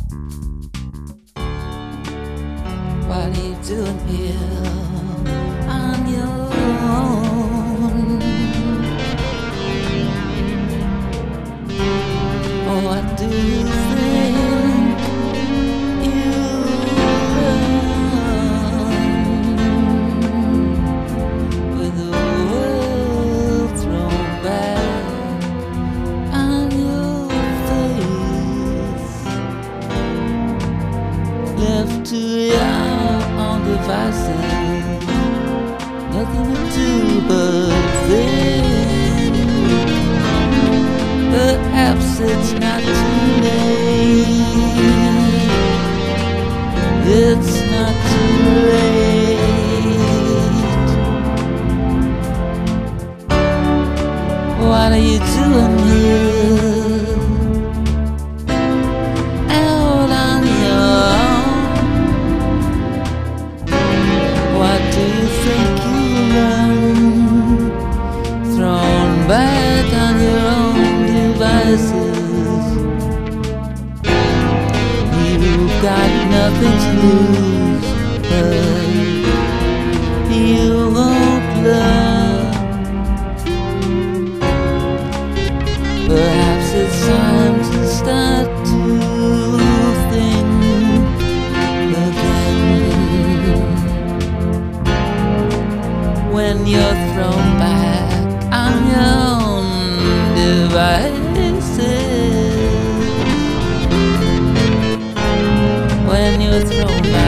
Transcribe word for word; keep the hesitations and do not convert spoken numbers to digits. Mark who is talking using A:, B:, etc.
A: What are you doing here on your own? Oh, what do you think you've done with the world thrown back on your face? Left too young on devices, nothing to do but think. Perhaps it's not too late. It's not too late. What are you doing here? Out on your own. What do you think you learned? Thrown back on your own devices. You've got nothing to lose, but you won't learn. Perhaps it's time to start to think again. When you're thrown back on your own devices, when you're thrown back